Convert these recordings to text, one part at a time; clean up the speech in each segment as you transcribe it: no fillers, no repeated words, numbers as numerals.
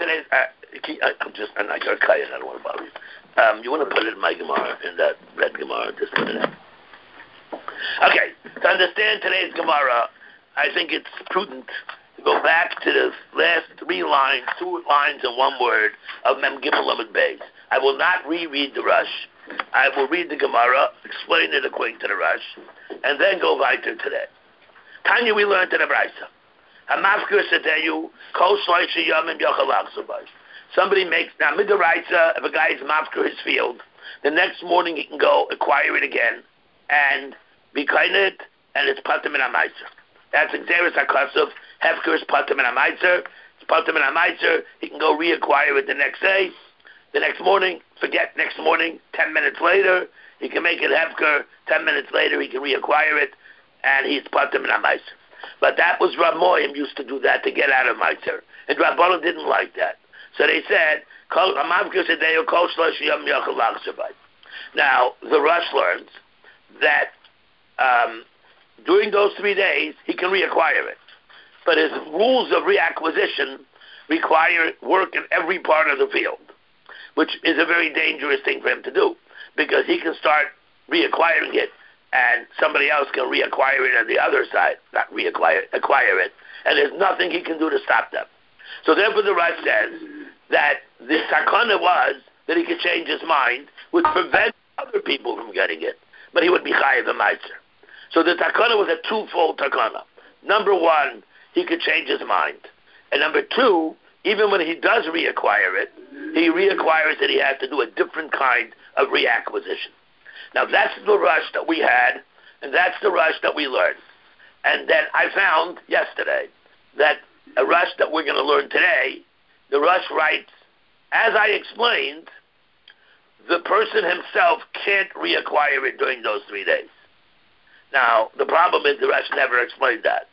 yesterday's. I'm not your I don't want to bother you. You want to put it in my Gemara, in that red Gemara, just put it in. Okay, to understand today's Gemara, I think it's prudent to go back to the last 3 lines, 2 lines and 1 word of Mem Gimel Lamed Beis. I will not reread the Rush. I will read the Gemara, explain it according to the Rush, and then go weiter today. Tanya, we learned in the Brisa. Hamafkir Sadeyu, Kol Shloisha Yomim Yochel Achzavai. Somebody makes, now Midoraisa, if a guy is mafkir his field, the next morning he can go acquire it again and be it, and it's patim in a meiser. That's Xeris HaKasav, Hefker is patim in a meiser, it's patim in a meiser, he can go reacquire it the next day, the next morning, forget next morning, 10 minutes later, he can make it Hefker, 10 minutes later he can reacquire it, and he's patim in a meiser. But that was Rav Moim used to do that to get out of meiser, and Rabbanan didn't like that. So they said, now, the Rush learns that during those 3 days, he can reacquire it. But his rules of reacquisition require work in every part of the field, which is a very dangerous thing for him to do, because he can start reacquiring it, and somebody else can reacquire it on the other side, acquire it, and there's nothing he can do to stop them. So therefore the Rush says that the takana was that he could change his mind, would prevent other people from getting it, but he would be chayiv a meiser. So the takana was a twofold takana. Number 1, he could change his mind. And number 2, even when he does reacquire it, he reacquires it, he has to do a different kind of reacquisition. Now that's the Rush that we had, and that's the Rush that we learned. And then I found yesterday that a Rush that we're going to learn today, the Rush writes, as I explained, the person himself can't reacquire it during those 3 days. Now, the problem is the Rush never explained that.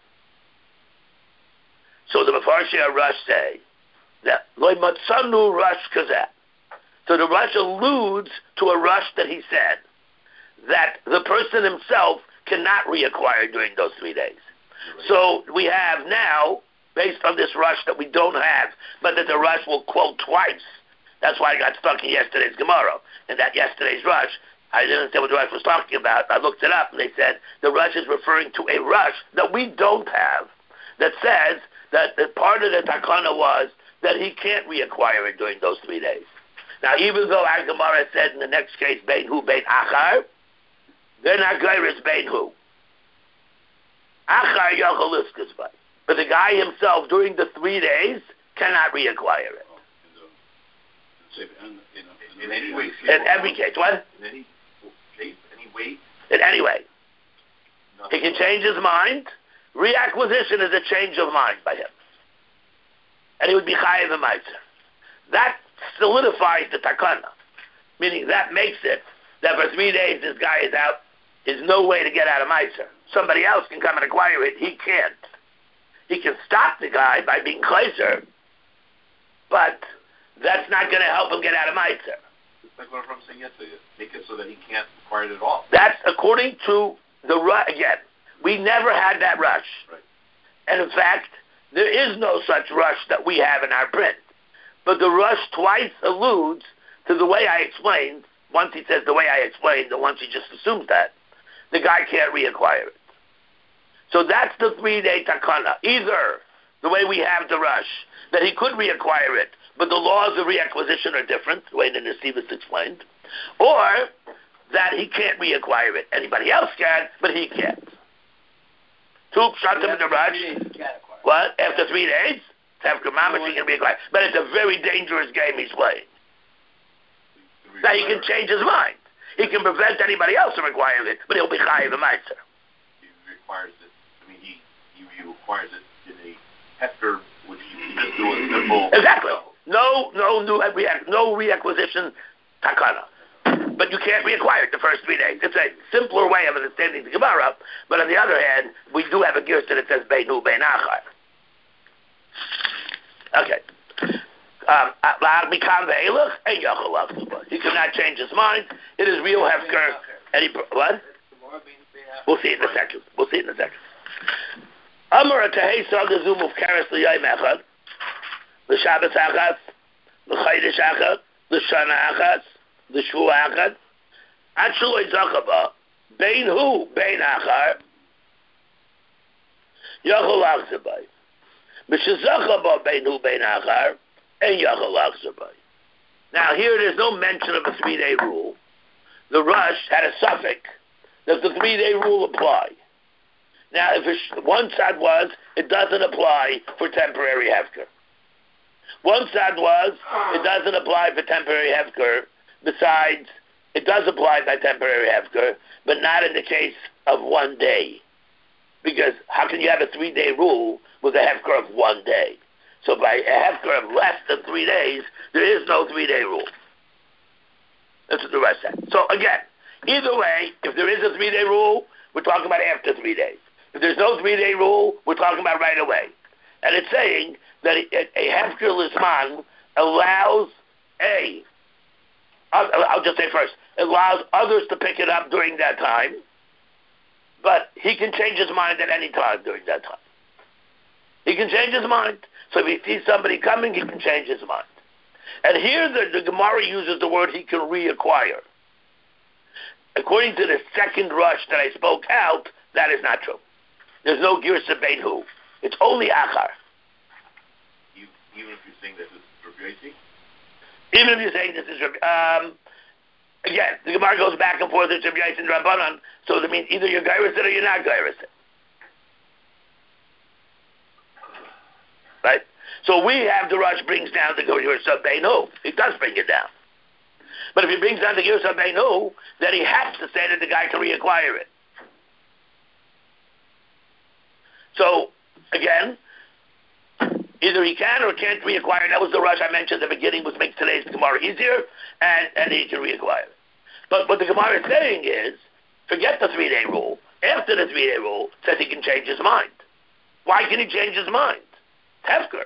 So the Mefarshei Rush say that Loi Matzanu Rush Kazeh. So the Rush alludes to a Rush that he said that the person himself cannot reacquire during those 3 days. So we have now, based on this Rush that we don't have, but that the Rush will quote twice. That's why I got stuck in yesterday's Gemara. And that yesterday's Rush, I didn't understand what the Rush was talking about. I looked it up, and they said the Rush is referring to a Rush that we don't have, that says that the part of the takana was that he can't reacquire it during those 3 days. Now, even though our Gemara said in the next case, Bein Hu, Bein Achar, they're not Geiris Bein Hu. Achar Yochel Iskazvai. But the guy himself, during the 3 days, cannot reacquire it. In any way, in every case, what? In any case, any way? In any way. He can change his mind. Reacquisition is a change of mind by him. And he would be chayiv a meiser. That solidifies the takana. Meaning that makes it that for 3 days this guy is out. There's no way to get out of meiser. Somebody else can come and acquire it. He can't. He can stop the guy by being closer, but that's not going to help him get out of meiser. It's like what I'm saying yesterday. Make it so that he can't acquire it at all. That's according to the Rush. Again, we never had that Rush. Right. And in fact, there is no such Rush that we have in our print. But the Rush twice alludes to the way I explained. Once he says the way I explained, and once he just assumes that. The guy can't reacquire it. So that's the 3-day takana. Either the way we have the Rush, that he could reacquire it, but the laws of reacquisition are different, the way the Nesivus explained, or that he can't reacquire it. Anybody else can, but he can't. Two shot him in the Rush. What? After 3 days? After Mamash, he can reacquire. But it's a very dangerous game he's playing. Now he can change his mind. He can prevent anybody else from acquiring it, but he'll be chayiv a meiser. He requires it. I mean, he requires it in a hefker, which he just do a simple. Exactly. No reacquisition takana. But you can't reacquire it the first 3 days. It's a simpler way of understanding the Gemara. But on the other hand, we do have a girsa that says Bein Hu, Bein Achar. Okay. He cannot change his mind. It is real hefker. What? We'll see it in a second. Amar Tehei Sagazum of Karas L'Yayim Echad. l'Shabbos achas, l'Chodesh achas, l'Shana achas, l'Shvua achas. Ad sheloi zachaba, bein hu, bein achar, yachol achzer bay. Mishazachaba, bein hu, bein achar, and yachol achzer bay. Now here there's no mention of a 3-day rule. The Rush had a suffix. Does the 3-day rule apply? Now, if one side was, it doesn't apply for temporary hefker. One side was, it doesn't apply for temporary hefker. Besides, it does apply by temporary hefker, but not in the case of 1 day. Because how can you have a 3-day rule with a hefker of 1 day? So by a hefker of less than 3 days, there is no 3-day rule. That's what the rest said. So again, either way, if there is a 3-day rule, we're talking about after 3 days. If there's no 3-day rule, we're talking about right away. And it's saying that a hefker lisman allows I'll just say first, it allows others to pick it up during that time, but he can change his mind at any time during that time. He can change his mind. So if he sees somebody coming, he can change his mind. And here the Gemara uses the word he can reacquire. According to the second Rush that I spoke out, that is not true. There's no Girsa Bein Hu. It's only Achar. Even if you're saying this is Rabbi Yossi? Even if you're saying this is Rabbi... again, the Gemara goes back and forth, it's Rabbi Yossi and Rabbanan, so that means either you're Gairis it or you're not Gairis it. Right? So we have the Rush brings down the Girsa Bein Hu. He does bring it down. But if he brings down the Girsa Bein Hu, then he has to say that the guy can reacquire it. So, again, either he can or can't reacquire. That was the Rush I mentioned at the beginning, which makes today's Gemara easier, and he can reacquire it. But what the Gemara is saying is, forget the 3-day rule. After the 3-day rule, it says he can change his mind. Why can he change his mind? Hefker.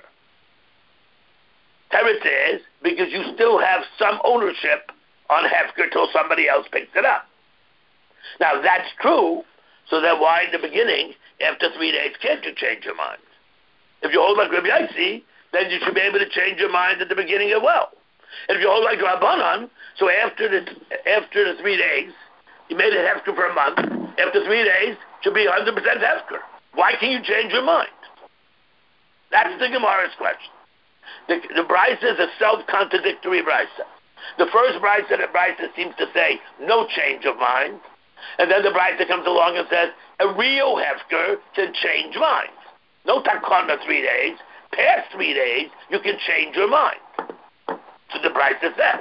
Teretz is because you still have some ownership on Hefker till somebody else picks it up. Now, that's true, so then why in the beginning, after 3 days, can't you change your mind? If you hold like Rabbi Yossi, then you should be able to change your mind at the beginning as well. And if you hold like Rabbanan, so after the 3 days, you made it hefker for a month, after 3 days, it should be 100% hefker. Why can you change your mind? That's the Gemara's question. The Brisa is a self-contradictory Brisa. The first Brisa, the Brisa seems to say no change of mind, and then the Brisa comes along and says a real hefker can change minds. No takana 3 days. Past 3 days, you can change your mind. So the Brisa says.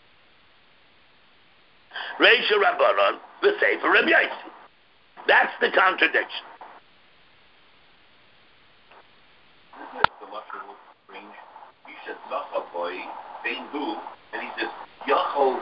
Reisha Rabbanon, the Sefer Rabbi Yossi. That's the contradiction. The Lashon looks strange. You said Zacha boy, Bein Hu, and he says Yachol.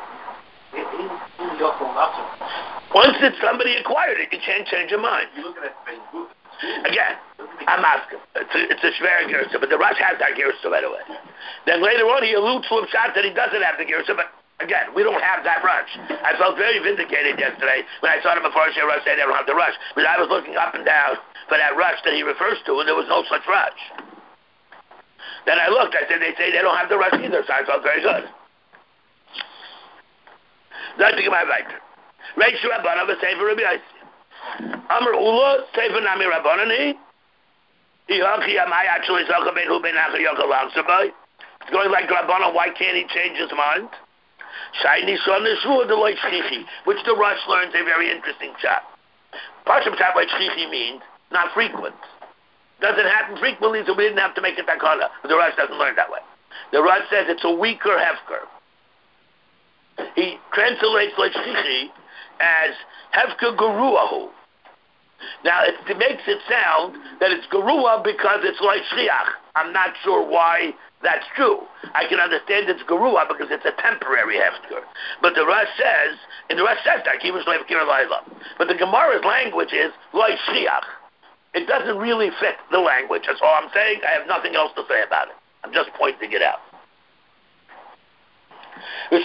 Once it's somebody acquired it, you can't change your mind. You're looking at Bein Hu. Again, I'm asking. It's a Shver Gersa, but the Rush has that Gersa, by the way. Then later on, he alludes to a shot that he doesn't have the Gersa, but again, we don't have that Rush. I felt very vindicated yesterday when I saw him before Rush say they don't have the Rush, because I was looking up and down for that Rush that he refers to, and there was no such Rush. Then I looked, I said, they say they don't have the Rush either, so I felt very good. That's to get my right. Reish Rabbanan, the Sefer Rabbi Yossi. Amar Ula, Sefer Nami Rabbanani. It's going like Rabbanan, why can't he change his mind? Which the Rush learns a very interesting shot. Pasham Shat like Shchichi means not frequent. Doesn't happen frequently, so we didn't have to make it takana. But the Rush doesn't learn that way. The Rush says it's a weaker hefker. He translates like Shchichi as hefker guruahu. Now, it makes it sound that it's Gerua because it's like Shriach. I'm not sure why that's true. I can understand it's Gerua because it's a temporary hefker. But the Rush says, and the Rush says that, but the Gemara's language is like Shriach. It doesn't really fit the language. That's all I'm saying. I have nothing else to say about it. I'm just pointing it out. The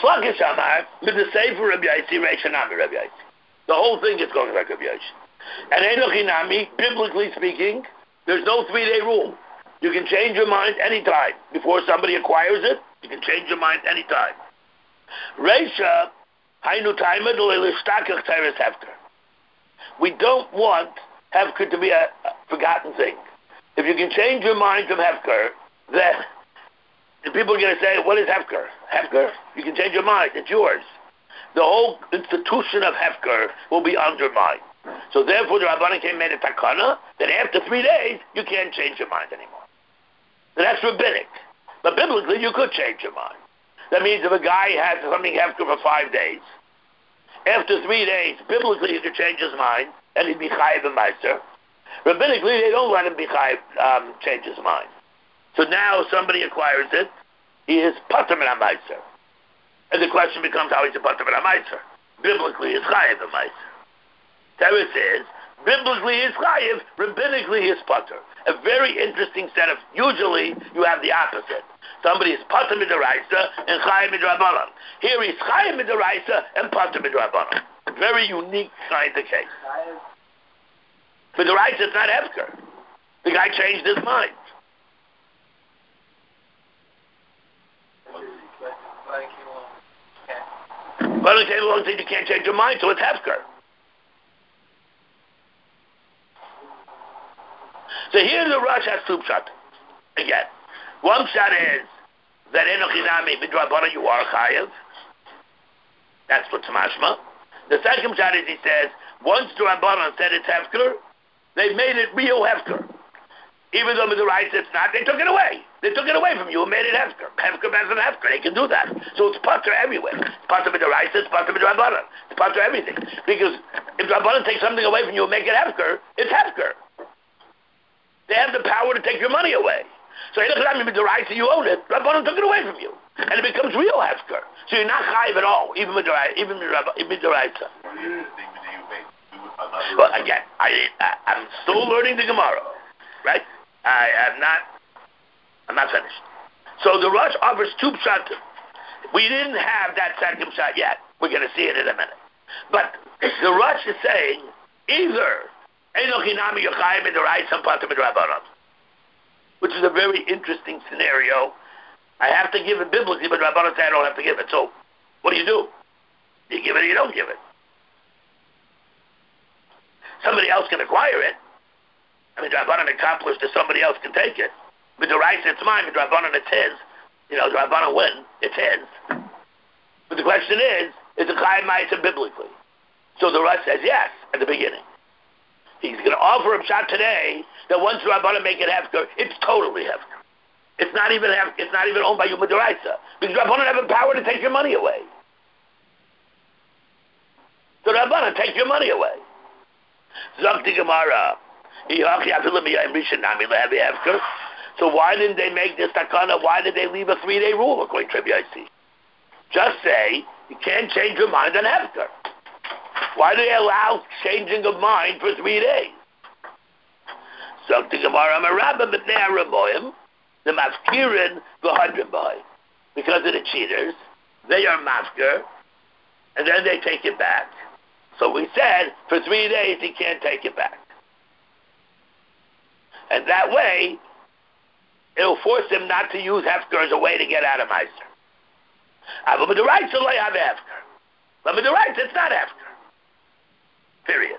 whole thing is going like Rabbi Yossi. And Enoch Inami, biblically speaking, there's no 3-day rule. You can change your mind anytime. Before somebody acquires it, you can change your mind anytime. Reisha, hainu taimad l'ishtakach teres hefker. We don't want hefker to be a forgotten thing. If you can change your mind from hefker, then the people are going to say, what is hefker? Hefker? You can change your mind. It's yours. The whole institution of hefker will be undermined. So therefore, the Rabbanan came made a takana that after 3 days, you can't change your mind anymore. So that's rabbinic. But biblically, you could change your mind. That means if a guy has something hefker for 5 days, after 3 days, biblically, he could change his mind, and he'd be chayiv and meiser. Rabbinically, they don't let him be chayiv, change his mind. So now somebody acquires it, he is pater min ha-meiser. And the question becomes how he's a pater min ha-meiser. Biblically, he's chayiv and meiser. Teretz is, biblically he's chayiv, rabbinically he's pater. A very interesting set of, usually you have the opposite. Somebody is pater midaraisa and chayiv midrabanan. Here he's chayiv midaraisa and pater midrabanan. Very unique kind of case. Midaraisa, it's not hefker. The guy changed his mind. Well, it came along and said you can't change your mind, so it's hefker. So here the Rush has two pshat. Again, one pshat is that enochinami midrabanan you are chayev. That's what's mashma. The second pshat is he says once the Rabbanan said it's hefker, they made it real hefker. Even though midaraisa it's not, they took it away. They took it away from you and made it hefker. Hefker as an hefker. They can do that. So it's pater everywhere. It's pater midaraisa, it's pater midrabanan. It's pater everything. Because if Rabbanan takes something away from you and make it hefker, it's hefker. They have the power to take your money away. So you you own it. Rabbanan took it away from you, and it becomes real hefker. So you're not chayiv at all, even midaraisa. Well, again, I'm still learning the Gemara, right? I'm not finished. So the Rush offers two pshatim. We didn't have that second pshat yet. We're going to see it in a minute. But the Rush is saying either which is a very interesting scenario. I have to give it biblically, but Rabbanan say I don't have to give it. So, what do? You give it or you don't give it. Somebody else can acquire it. I mean, Rabbanan accomplished that somebody else can take it. But the right, it's mine. But Rabbanan, it's his. The Rabbanan win. It's his. But the question is it Chaim Ma'aser biblically? So the Rush says yes at the beginning. He's going to offer him shot today that once the Rabbanan make it hefker, it's totally hefker. It's not even owned by you midaraisa because Rabbanan have the power to take your money away. So Rabbanan take your money away. Zakti Gemara. So why didn't they make this takana? Why did they leave a 3-day rule according to Rabbi Yossi? Just say you can't change your mind on hefker. Why do they allow changing of mind for 3 days? So the Gemara Marabba b'nei Araboim, the mafkirin v'hadrim boy, because of the cheaters, they are mafkir, and then they take it back. So we said for 3 days he can't take it back, and that way it'll force him not to use hefker as a way to get out of meiser. But with the right, so I have hefker. But with the right, it's not hefker. Period.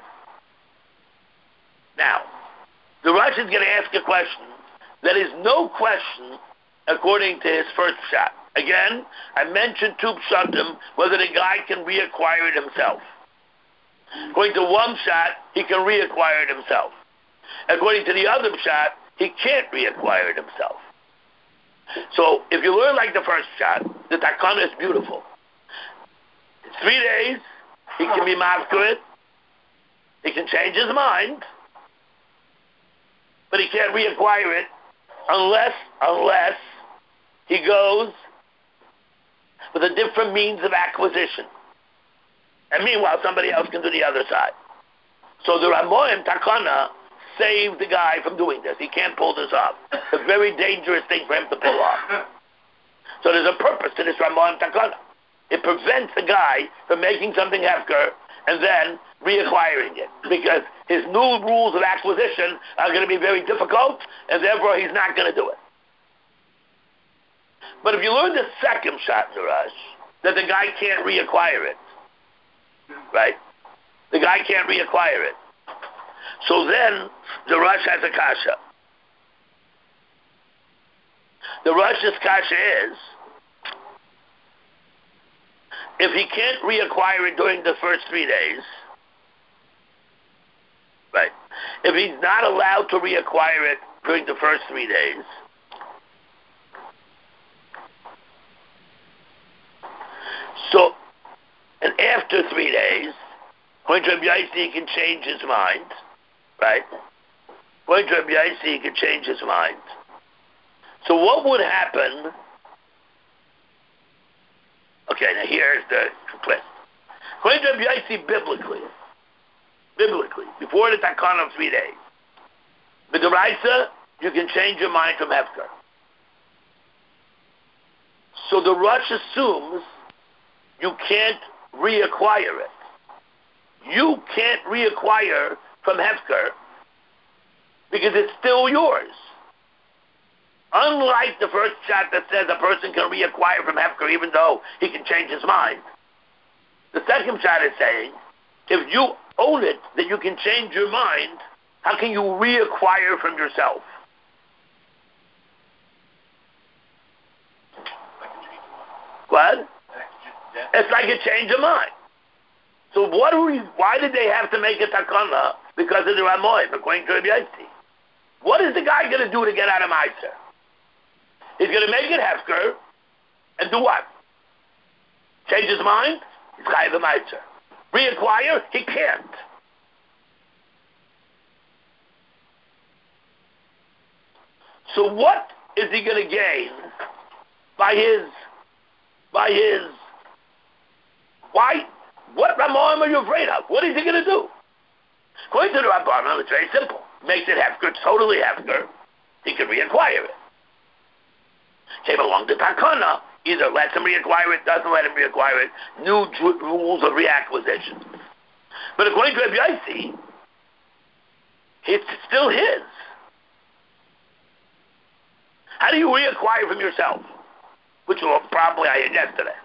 Now, the Rush is going to ask a question that is no question according to his first shot. Again, I mentioned two pshatim, whether the guy can reacquire it himself. According to one shot, he can reacquire it himself. According to the other shot, he can't reacquire it himself. So, if you learn like the first shot, the takana is beautiful. It's 3 days, he can be mafker it. He can change his mind, but he can't reacquire it unless he goes with a different means of acquisition. And meanwhile, somebody else can do the other side. So the Ramoim Takana saved the guy from doing this. He can't pull this off. It's a very dangerous thing for him to pull off. So there's a purpose to this Ramoim Takana. It prevents the guy from making something hefker and then reacquiring it. Because his new rules of acquisition are going to be very difficult, and therefore he's not going to do it. But if you learn the second shot in the Rush, that the guy can't reacquire it, right? The guy can't reacquire it. So then the Rush has a kasha. The Rush's kasha is, if he can't reacquire it during the first 3 days, right? If he's not allowed to reacquire it during the first 3 days, so, and after 3 days, when Rabbi Yaisi can change his mind, right? When Rabbi Yaisi can change his mind. So what would happen? Okay, now here's the twist. When Rabbi Yaisi biblically, before the takana of 3 days, with the Raisa, you can change your mind from Hefker. So the Rush assumes you can't reacquire it. You can't reacquire from Hefker because it's still yours. Unlike the first shot that says a person can reacquire from Hefker even though he can change his mind, the second shot is saying, if you own it, that you can change your mind, how can you reacquire from yourself? What? It's like a change of mind. So why did they have to make a takana? Because of the Ramoim, according to Rabbi Yaisi. What is the guy going to do to get out of Meiser? He's going to make it Hefker and do what? Change his mind? He's chayav a Meiser. Reacquire? He can't. So what is he going to gain by his why? What Ramoim are you afraid of? What is he going to do? According to the Rabbanim, it's very simple. Makes it Hefker, totally Hefker. He can reacquire it. Came along the Takana, either lets him reacquire it, doesn't let him reacquire it, new rules of reacquisition. But according to Rabbi Yaisi, it's still his. How do you reacquire from yourself? Which probably I had yesterday.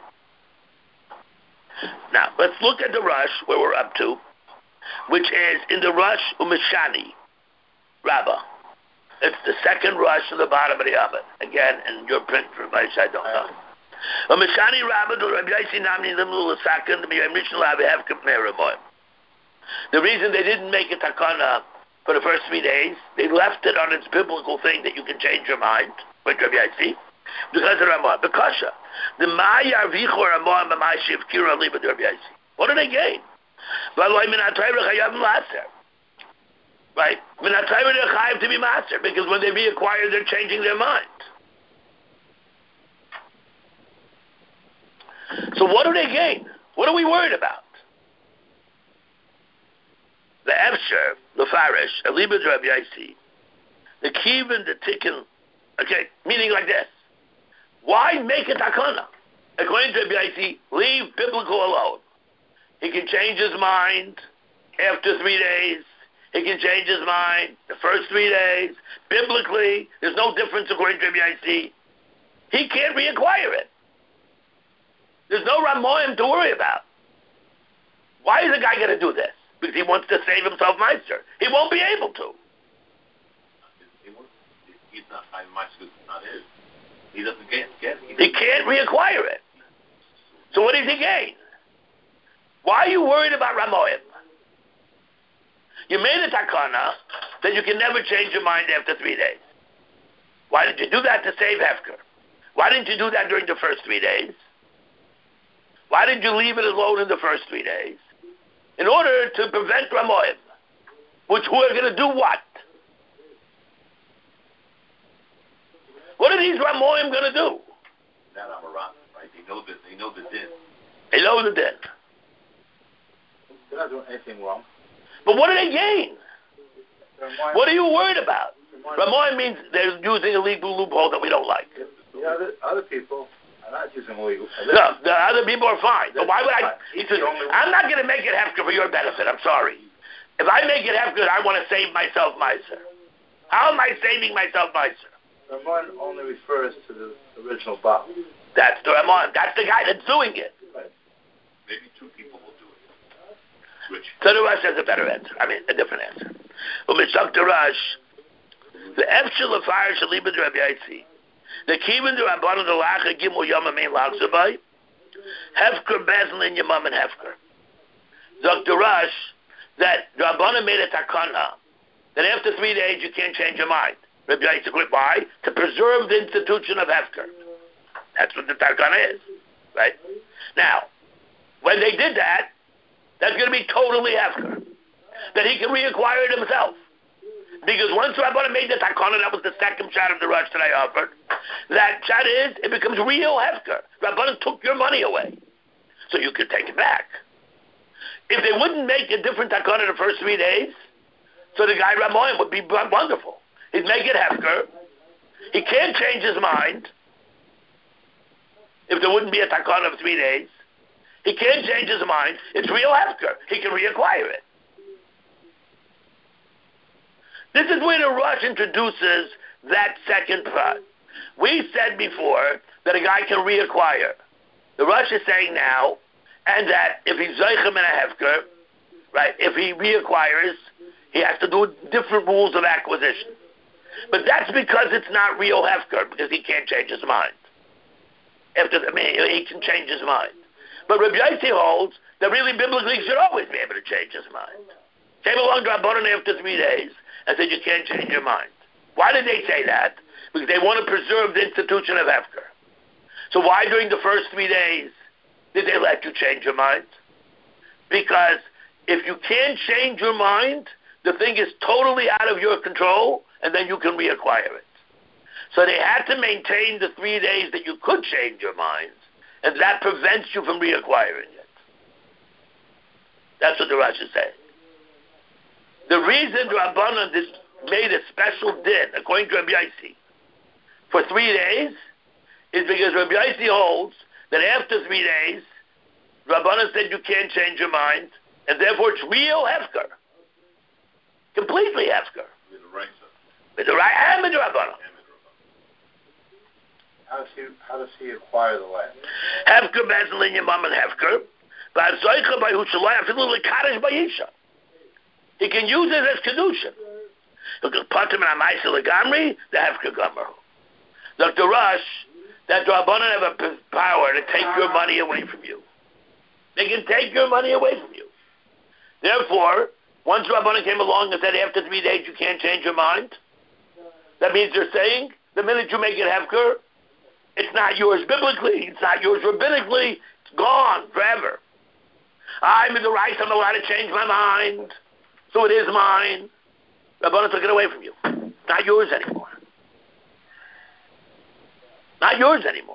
Now, let's look at the Rush, where we're up to, which is in the Rush Umeshani Rabbah. It's the second Rush in the bottom of the oven. Again, in your print for Maish, I don't know. Umeshani Rabbah, the Rabbi Yaisi Namni Limlu Lasakan, the Miyam Rishon Lavi Hefkep Meramoim. The reason they didn't make a takana for the first 3 days, they left it on its biblical thing that you can change your mind, with Rabbi Yaisi, because of Ramah, the Kasha. The Ma'ayar Vichor Ramah Ma'ashiv Kira Liba Rabbi Yaisi. What do they gain? Right? Minatayra Chayav to be master, because when they reacquire, they're changing their mind. So what do they gain? What are we worried about? The Efsher, the Farish, Alibad Rabbi Yaisi, the Kivin, the Tikkun, okay, meaning like this. Why make a takana? According to Rabbi Yaisi, leave biblical alone. He can change his mind after 3 days. He can change his mind the first 3 days. Biblically, there's no difference according to Rabbi Yaisi. He can't reacquire it. There's no Ramoim to worry about. Why is the guy going to do this? Because he wants to save himself Meister. He won't be able to. He's not Meister, it's not his. He doesn't get He can't reacquire it. So what does he gain? Why are you worried about Ramoim? You made a takana that you can never change your mind after 3 days. Why did you do that to save Hefker? Why didn't you do that during the first 3 days? Why did you leave it alone in the first 3 days? In order to prevent Ramoim, which who are going to do what? What are these Ramoim going to do? Not Amaran, right? They know the din. They know the din. They're not doing anything wrong. But what do they gain? What are you worried about? Ramoim means they're using a legal loophole that we don't like. The other people are not using legal. No, the other people are fine. But why would I? I'm not going to make it Hefker for your benefit. I'm sorry. If I make it hefker, I want to save myself meiser. How am I saving myself meiser? Ramon only refers to the original Baal. That's the Ramon. That's the guy that's doing it. Right. Maybe two people will do it. Switch. So the Rush has a better answer. I mean, a different answer. The Rush, the Efshel of fire shall leave with Rabbi Yaitzi. The Kivin the Rabbanon the Lacha Gimel Yom Amein Lachzabai. Hefker Bezlin Yamam and Hefker. Dr. Rush, that the Rabbanon made a takana that after 3 days you can't change your mind. Rabbi Yaitzi, why? To preserve the institution of Hefker. That's what the takana is, right? Now, when they did that, that's going to be totally Hefker. That he can reacquire it himself. Because once Rabbanan made the takana, that was the second shot of the Rush that I offered. That shot is, it becomes real Hefker. Rabbanan took your money away. So you could take it back. If they wouldn't make a different takana the first 3 days, so the guy Ramoyim would be wonderful. He'd make it Hefker. He can't change his mind if there wouldn't be a takana of 3 days. He can't change his mind. It's real Hefker. He can reacquire it. This is where the Rush introduces that second part. We said before that a guy can reacquire. The Rush is saying now, and that if he's Zeichem and a Hefker, right, if he reacquires, he has to do different rules of acquisition. But that's because it's not real Hefker, because he can't change his mind. He can change his mind. But Rabbi Yaitzi holds that really biblically he should always be able to change his mind. Came along to Rabbanan after 3 days and said you can't change your mind. Why did they say that? Because they want to preserve the institution of Hefker. So why during the first 3 days did they let you change your mind? Because if you can't change your mind, the thing is totally out of your control, and then you can reacquire it. So they had to maintain the 3 days that you could change your mind, and that prevents you from reacquiring it. That's what the Rashi is saying. The reason Rabbanan made a special din, according to Rabbi Yaitzi, for 3 days, is because Rabbi Yaitzi holds that after 3 days, Rabbanan said you can't change your mind, and therefore it's real Hefker. Completely Hefker. With the right. With the right and with the Rabbanan. How does he acquire the land? Hefker Bezlin Yamam and Hefker. But Zoicha by Hushalai, I feel like Kaddish by Isha. He can use it as Kedushin. He can put him in a Maisa Legamri, the Hefker Gomer. Dr. Rush, that the Rabbanan have a power to take your money away from you. They can take your money away from you. Therefore, once Rabbanan came along and said after 3 days you can't change your mind, that means they're saying the minute you make it Hefker, it's not yours biblically, it's not yours rabbinically, it's gone forever. I'm in the right, I'm allowed to change my mind, so it is mine. Rabbanan took it away from you. It's not yours anymore. Not yours anymore.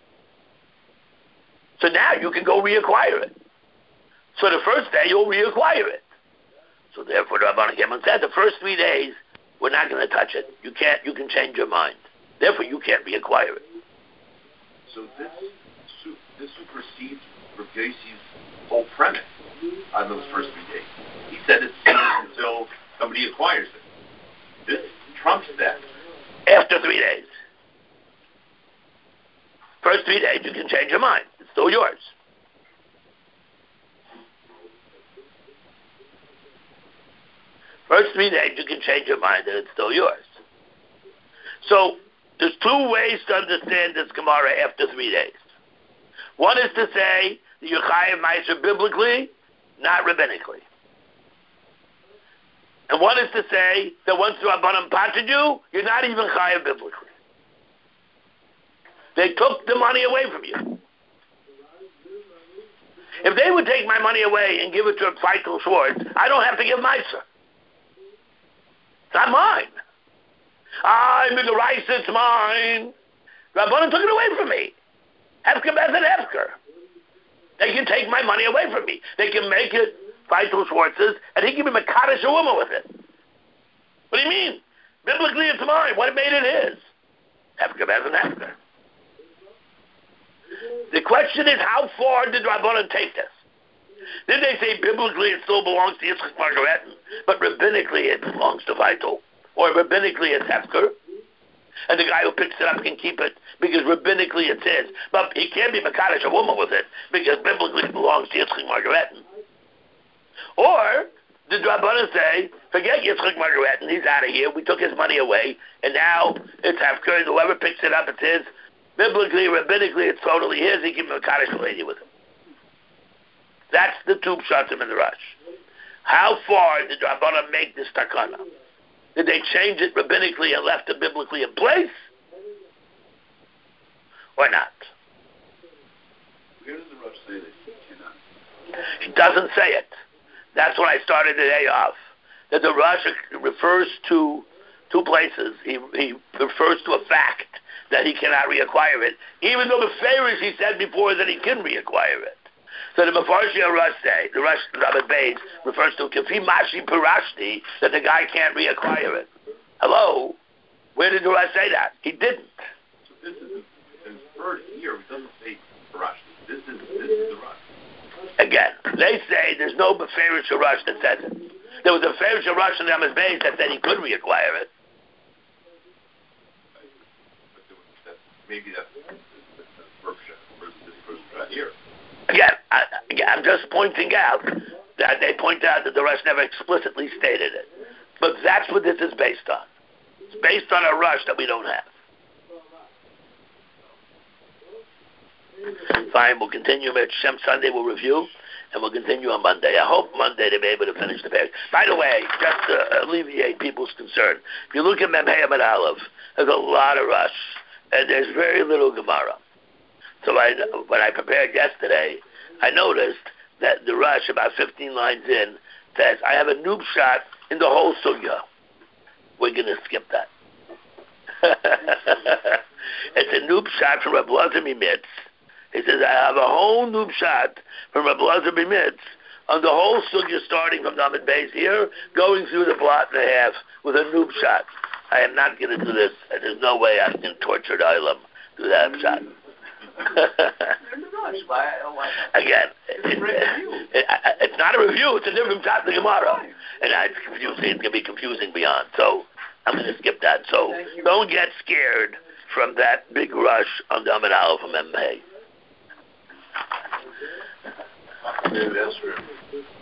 So now you can go reacquire it. So the first day you'll reacquire it. So therefore the Rabbanan came and said the first 3 days we're not going to touch it. You can change your mind. Therefore you can't reacquire it. So this supersedes Rabbi Yossi's whole premise on those first 3 days. He said it's until somebody acquires it. This trumps that. After 3 days. First 3 days you can change your mind. It's still yours. First 3 days you can change your mind and it's still yours. So there's 2 ways to understand this Gemara after 3 days. One is to say that you're chayav meiser biblically, not rabbinically. And one is to say that once the Rabbanan pated you, you're not even chayav biblically. They took the money away from you. If they would take my money away and give it to Michael Schwartz, I don't have to give meiser. It's not mine. I'm in the rice, it's mine. Rabbanan took it away from me. Hefker Bezin Hefker. They can take my money away from me. They can make it Vital Schwartz's, and he can be Makadish a woman with it. What do you mean? Biblically, it's mine. What made it his? Hefker Bezin Hefker. The question is, how far did Rabbanan take this? Did they say biblically it still belongs to Yitzchak Margaretin, but rabbinically it belongs to Vital? Or rabbinically it's Hefker? And the guy who picks it up can keep it because rabbinically it's his. But he can't be Makadosh a woman with it because biblically it belongs to Yitzchak Margaretin. Or did Rabbanan say, forget Yitzchak Margaretin, he's out of here, we took his money away, and now it's Hefker, and whoever picks it up, it's his. Biblically, rabbinically, it's totally his, he can Makadosh a lady with him. That's the two pshatim in the Rush. How far did Rabbanan make this takana? Did they change it rabbinically and left it biblically in place? Or not? Where does the Rush say that he cannot? He doesn't say it. That's what I started the day off. That the Rush refers to two places. He refers to a fact that he cannot reacquire it, even though the Pharisees he said before that he can reacquire it. So the Mefarshei Rush say, the Rush Rabbi Beis refers to Kafi Mashi Parashti, that the guy can't reacquire it. Hello? Where did the Rush say that? He didn't. So this is inferred here. It doesn't say Parashti. This is the Rush. Again, they say there's no Mefarshei Rush that says it. There was a Mefarshei Rush in the Rabbi Beis that said he could reacquire it. Maybe that's Berkshire versus this person right here. Again, I'm just pointing out that they point out that the Rush never explicitly stated it. But that's what this is based on. It's based on a Rush that we don't have. Fine, we'll continue. Shem Sunday we'll review, and we'll continue on Monday. I hope Monday to be able to finish the page. By the way, just to alleviate people's concern, if you look at Mem Hey Amud Aleph, there's a lot of Rush. And there's very little Gemara. So when I prepared yesterday, I noticed that the Rush, about 15 lines in, says, I have a noob shot in the whole sugya. We're going to skip that. It's a noob shot from Reb Elazar Mimitz. He says, I have a whole noob shot from Reb Elazar Mimitz on the whole sugya starting from David Beis here, going through the blot and a half with a noob shot. I am not going to do this. There's no way I can torture the Ilam do that shot. Again, it's not a review. It's a different shot in the Gemara. And it's confusing. It's going to be confusing beyond. So I'm going to skip that. So don't get scared from that big Rush on the Amud Aleph from Mem Hey. Maybe that's true.